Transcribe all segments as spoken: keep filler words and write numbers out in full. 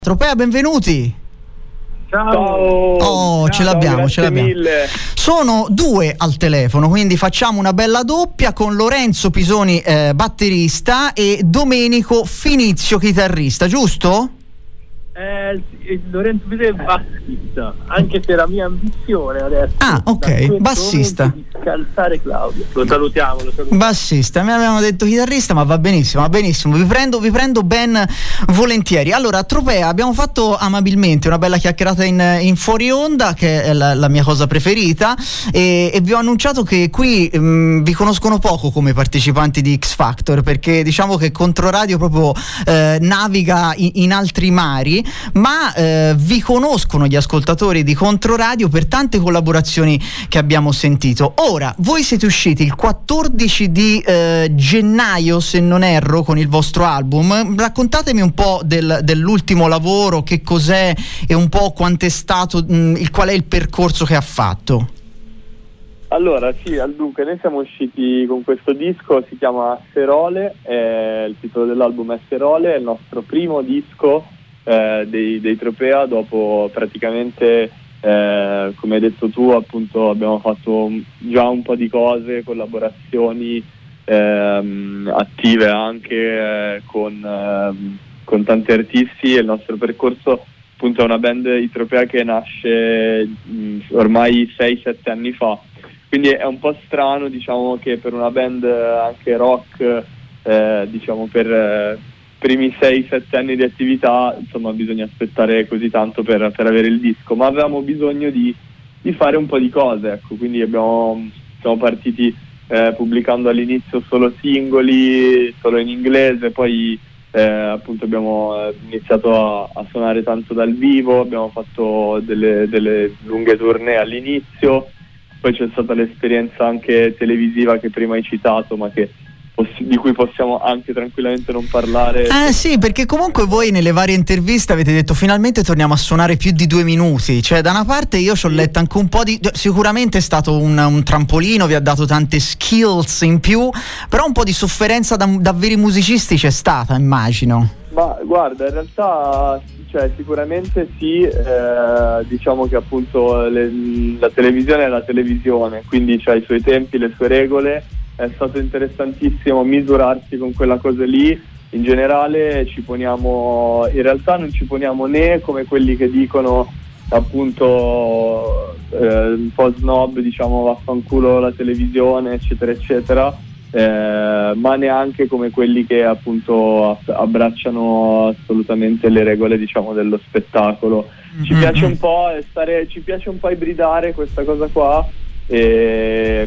Tropea, benvenuti. Ciao. Oh, Ciao, ce l'abbiamo, ce l'abbiamo. Mille. Sono due al telefono, quindi facciamo una bella doppia con Lorenzo Pisoni, eh, batterista, e Domenico Finizio, chitarrista, giusto? Eh, Lorenzo Pisoni è bassista, anche se la mia ambizione adesso. Ah, ok, bassista. Di scalzare Claudio. Lo salutiamo, lo salutiamo. Bassista, mi avevano detto chitarrista, ma va benissimo, va benissimo, vi prendo, vi prendo ben volentieri. Allora, Tropea, abbiamo fatto amabilmente una bella chiacchierata in, in fuori onda, che è la, la mia cosa preferita, e, e vi ho annunciato che qui mh, vi conoscono poco come partecipanti di X Factor, perché diciamo che Controradio proprio eh, naviga in, in altri mari, ma eh, vi conoscono gli ascoltatori di Controradio per tante collaborazioni che abbiamo sentito. Ora, voi siete usciti il quattordici di eh, gennaio, se non erro, con il vostro album. Raccontatemi un po' del, dell'ultimo lavoro, che cos'è e un po' quanto è stato, mh, il, qual è il percorso che ha fatto. Allora, sì, al dunque, noi siamo usciti con questo disco, si chiama Asserole, eh, il titolo dell'album è Asserole, è il nostro primo disco eh, dei, dei Tropea, dopo praticamente, eh, come hai detto tu, appunto abbiamo fatto già un po' di cose, collaborazioni ehm, attive anche eh, con, ehm, con tanti artisti, e il nostro percorso appunto è una band i Tropea che nasce mh, ormai sei sette anni fa. Quindi è un po' strano, diciamo, che per una band anche rock, eh, diciamo, per eh, primi sei sette anni di attività, insomma, bisogna aspettare così tanto per, per avere il disco. Ma avevamo bisogno di, di fare un po' di cose, ecco. Quindi abbiamo, siamo partiti eh, pubblicando all'inizio solo singoli, solo in inglese, poi eh, appunto abbiamo iniziato a, a suonare tanto dal vivo, abbiamo fatto delle, delle lunghe tournée all'inizio. Poi c'è stata l'esperienza anche televisiva che prima hai citato, ma che poss- di cui possiamo anche tranquillamente non parlare. Eh sì, perché comunque voi nelle varie interviste avete detto finalmente torniamo a suonare più di due minuti. Cioè, da una parte io ci ho letto anche un po' di... Sicuramente è stato un, un trampolino, vi ha dato tante skills in più, però un po' di sofferenza da, da veri musicisti c'è stata, immagino. Ma guarda, in realtà... Cioè, sicuramente sì, eh, diciamo che appunto le, la televisione è la televisione, quindi c'ha i suoi tempi, le sue regole. È stato interessantissimo misurarsi con quella cosa lì. In generale ci poniamo, in realtà non ci poniamo né come quelli che dicono appunto eh, un po' snob, diciamo vaffanculo la televisione, eccetera eccetera. Eh, ma neanche come quelli che appunto abbracciano assolutamente le regole, diciamo, dello spettacolo. Mm-hmm. Ci piace un po' stare, ci piace un po' ibridare questa cosa qua, e,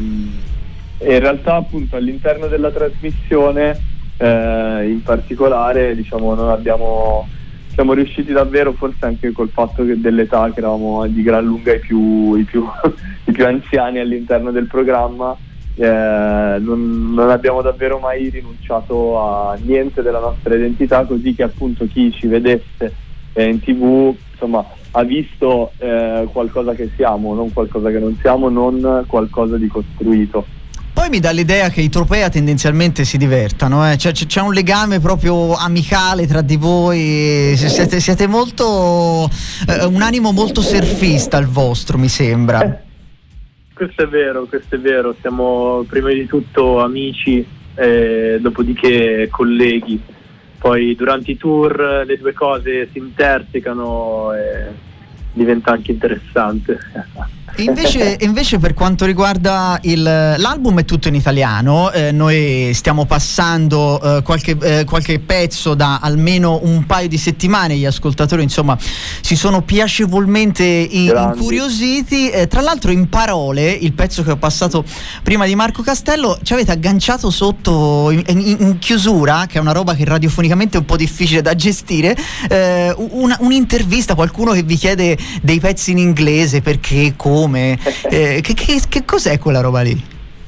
e in realtà appunto all'interno della trasmissione eh, in particolare, diciamo, noi abbiamo siamo riusciti davvero, forse anche col fatto che dell'età, che eravamo di gran lunga i più, i più, i più anziani all'interno del programma. Eh, non, non abbiamo davvero mai rinunciato a niente della nostra identità, così che appunto chi ci vedesse eh, in tv, insomma, ha visto eh, qualcosa che siamo, non qualcosa che non siamo, non qualcosa di costruito. Poi mi dà l'idea che i Tropea tendenzialmente si divertano, eh? Cioè, c'è, c'è un legame proprio amicale tra di voi, siete, siete molto eh, un animo molto surfista il vostro, mi sembra. Eh. Questo è vero, questo è vero, siamo prima di tutto amici, eh, dopodiché colleghi, poi durante i tour le due cose si intersecano e diventa anche interessante. Invece, invece per quanto riguarda il, l'album è tutto in italiano, eh, noi stiamo passando eh, qualche, eh, qualche pezzo da almeno un paio di settimane, gli ascoltatori insomma si sono piacevolmente in, incuriositi, eh, tra l'altro in Parole, il pezzo che ho passato prima di Marco Castello, ci avete agganciato sotto in, in, in chiusura, che è una roba che radiofonicamente è un po' difficile da gestire, eh, una, un'intervista, qualcuno che vi chiede dei pezzi in inglese, perché, come Eh, che, che, che cos'è quella roba lì?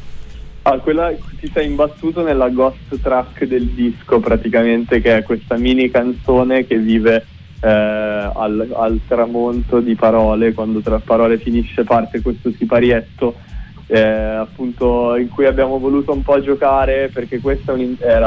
Ah, quella ti sei imbattuto nella ghost track del disco, praticamente, che è questa mini canzone che vive eh, al, al tramonto di Parole, quando tra Parole finisce parte questo siparietto, eh, appunto, in cui abbiamo voluto un po' giocare, perché questa era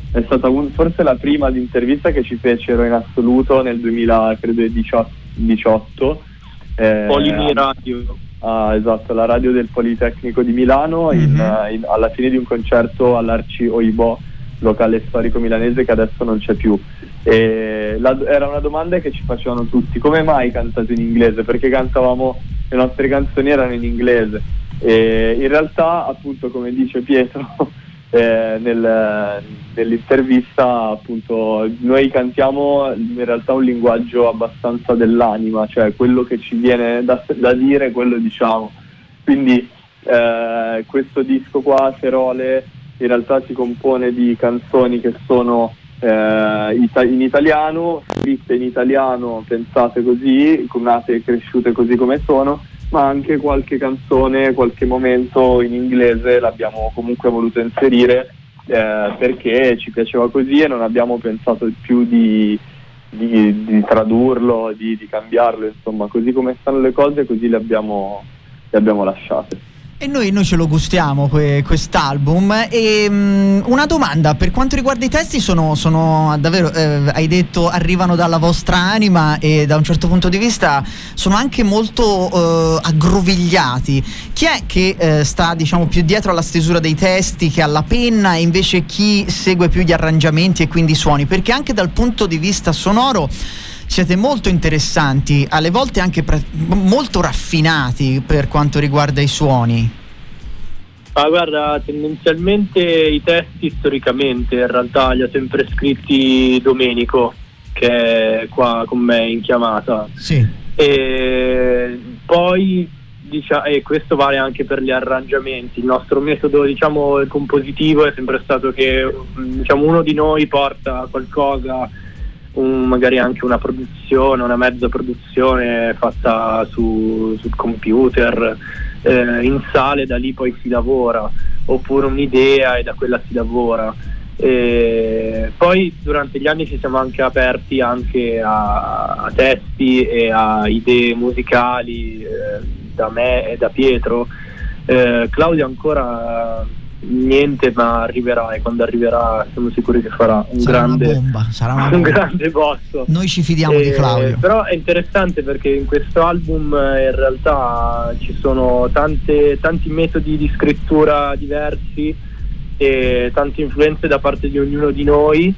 è stata un, forse la prima intervista che ci fecero in assoluto nel duemiladiciotto. Eh, Polimi Radio. Ah, esatto, la radio del Politecnico di Milano, mm-hmm. in, in, alla fine di un concerto all'Arci Oibò, locale storico milanese che adesso non c'è più. E la, era una domanda che ci facevano tutti: come mai cantate in inglese? Perché cantavamo, le nostre canzoni erano in inglese. E in realtà, appunto, come dice Pietro eh, nel, nell'intervista, appunto, noi cantiamo in realtà un linguaggio abbastanza dell'anima, cioè quello che ci viene da, da dire, quello diciamo. Quindi eh, questo disco qua, Ferole, in realtà si compone di canzoni che sono eh, ita- in italiano, scritte in italiano, pensate così, nate e cresciute così come sono, ma anche qualche canzone, qualche momento in inglese l'abbiamo comunque voluto inserire eh, perché ci piaceva così e non abbiamo pensato più di, di, di tradurlo, di, di cambiarlo, insomma, così come stanno le cose, così le abbiamo, le abbiamo lasciate. E noi, noi ce lo gustiamo que, quest'album. E um, una domanda per quanto riguarda i testi, sono, sono davvero, eh, hai detto, arrivano dalla vostra anima e da un certo punto di vista sono anche molto eh, aggrovigliati. Chi è che eh, sta, diciamo, più dietro alla stesura dei testi che alla penna, e invece chi segue più gli arrangiamenti e quindi i suoni? Perché anche dal punto di vista sonoro siete molto interessanti, alle volte anche pre- molto raffinati per quanto riguarda i suoni. Ma guarda, tendenzialmente i testi storicamente in realtà li ha sempre scritti Domenico, che è qua con me in chiamata. Sì. E poi diciamo, e questo vale anche per gli arrangiamenti. Il nostro metodo, diciamo, compositivo è sempre stato che, diciamo, uno di noi porta qualcosa, un, magari anche una produzione, una mezza produzione fatta su, sul computer, eh, in sale, da lì poi si lavora, oppure un'idea e da quella si lavora. E poi durante gli anni ci siamo anche aperti anche a, a testi e a idee musicali, eh, da me e da Pietro. eh, Claudio ancora niente, ma arriverà, e quando arriverà siamo sicuri che farà un sarà grande una bomba, sarà una un bomba. grande bosso. Noi ci fidiamo e, di Claudio. Però è interessante perché in questo album in realtà ci sono tante, tanti metodi di scrittura diversi e tante influenze da parte di ognuno di noi.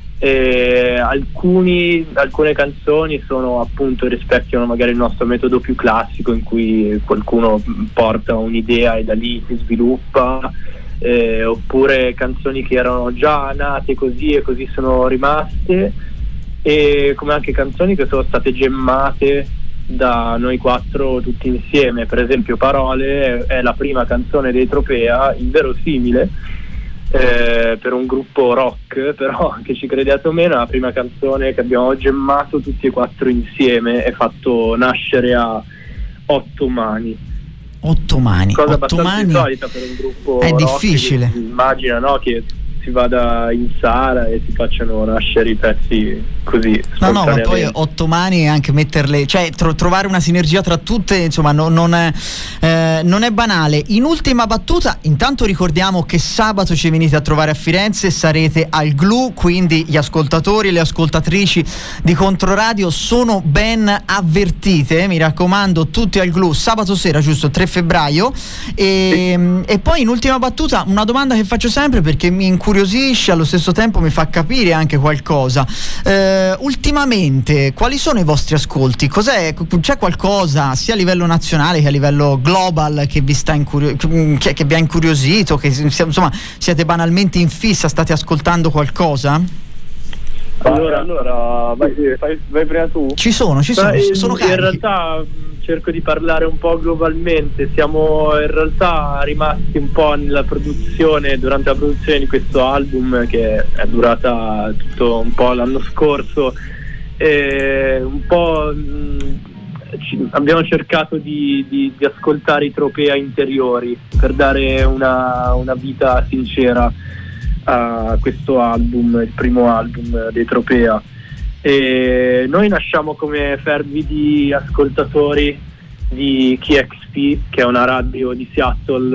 E alcuni, alcune canzoni sono, appunto, rispecchiano magari il nostro metodo più classico, in cui qualcuno porta un'idea e da lì si sviluppa, eh, oppure canzoni che erano già nate così e così sono rimaste, e come anche canzoni che sono state gemmate da noi quattro tutti insieme. Per esempio Parole è la prima canzone dei Tropea, inverosimile, Eh, per un gruppo rock, però, che ci crediate o meno, è la prima canzone che abbiamo gemmato tutti e quattro insieme e fatto nascere a otto mani. Otto mani. Cosa otto abbastanza mani insolita per un gruppo è rock, difficile. che immagina, no, che si vada in sala e si facciano nascere i pezzi così No, no, ma poi spontaneamente. otto mani e anche metterle, cioè tro- trovare una sinergia tra tutte, insomma, no, non, è, eh, non è banale. In ultima battuta, intanto ricordiamo che sabato ci venite a trovare a Firenze, sarete al Glu, quindi gli ascoltatori e le ascoltatrici di Controradio sono ben avvertite, mi raccomando, tutti al Glu sabato sera, giusto, tre febbraio. E, sì. E poi in ultima battuta una domanda che faccio sempre perché mi incuriosisce, allo stesso tempo mi fa capire anche qualcosa. Eh, ultimamente quali sono i vostri ascolti? Cos'è, c'è qualcosa sia a livello nazionale che a livello global che vi sta incurio- che, che vi ha incuriosito, che insomma siete banalmente in fissa, state ascoltando qualcosa? Allora, allora vai, vai, vai prima tu. Ci sono, ci sono, in, sono in carichi. realtà cerco di parlare un po' globalmente. Siamo in realtà rimasti un po' nella produzione, durante la produzione di questo album, che è durata tutto un po' l'anno scorso, e un po' mh, ci, abbiamo cercato di, di, di ascoltare i Tropea interiori per dare una, una vita sincera a questo album, il primo album dei Tropea. E noi nasciamo come fervidi ascoltatori di K X P, che è una radio di Seattle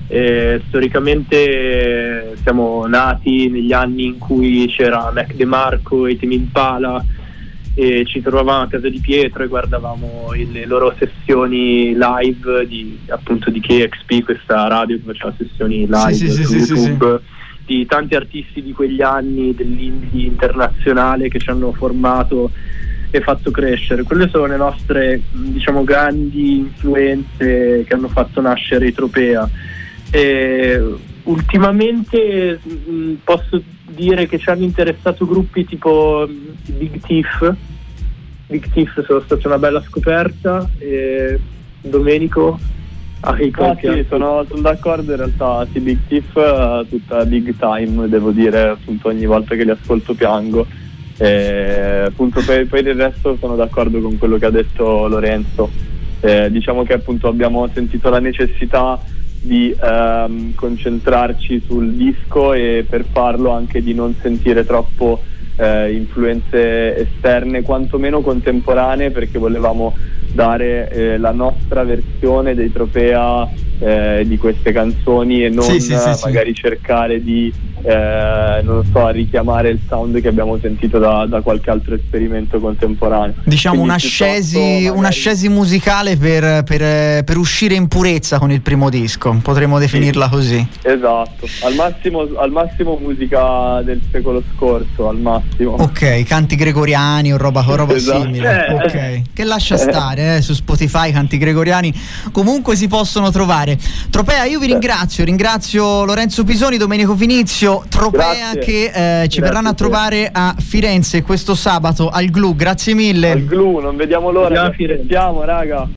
E storicamente siamo nati negli anni in cui c'era Mac DeMarco e Tame Impala, e ci trovavamo a casa di Pietro e guardavamo le loro sessioni live di, appunto, di K X P, questa radio che faceva sessioni live sì, su sì, YouTube, sì, sì. di tanti artisti di quegli anni dell'indie internazionale che ci hanno formato e fatto crescere. Quelle sono le nostre, diciamo, grandi influenze che hanno fatto nascere i Tropea. E ultimamente mh, posso dire che ci hanno interessato gruppi tipo Big Thief. Big Thief sono stata una bella scoperta. E Domenico, ah, sì, sono, sono d'accordo, in realtà sì, Big Thief uh, tutta big time, devo dire, appunto ogni volta che li ascolto piango, e appunto poi, poi del resto sono d'accordo con quello che ha detto Lorenzo. Eh, diciamo che appunto abbiamo sentito la necessità di ehm, concentrarci sul disco, e per farlo anche di non sentire troppo eh, influenze esterne, quantomeno contemporanee, perché volevamo dare eh, la nostra versione dei Tropea eh, di queste canzoni, e non sì, sì, sì, magari sì. cercare di eh, non so, richiamare il sound che abbiamo sentito da, da qualche altro esperimento contemporaneo. Diciamo Quindi un'ascesi, magari... un'ascesi musicale per, per, per uscire in purezza con il primo disco, potremmo definirla sì, così. Esatto, al massimo, al massimo musica del secolo scorso, al massimo. Ok, canti gregoriani o roba, o roba esatto. simile. Eh. Ok, che lascia stare, eh, su Spotify canti gregoriani comunque si possono trovare. Tropea, io vi ringrazio, ringrazio Lorenzo Pisoni, Domenico Finizio, Tropea, Grazie. che eh, ci Grazie verranno a trovare a Firenze questo sabato al Glu. Grazie mille. Al Glu, non vediamo l'ora, Vediamo a ci aspettiamo, raga.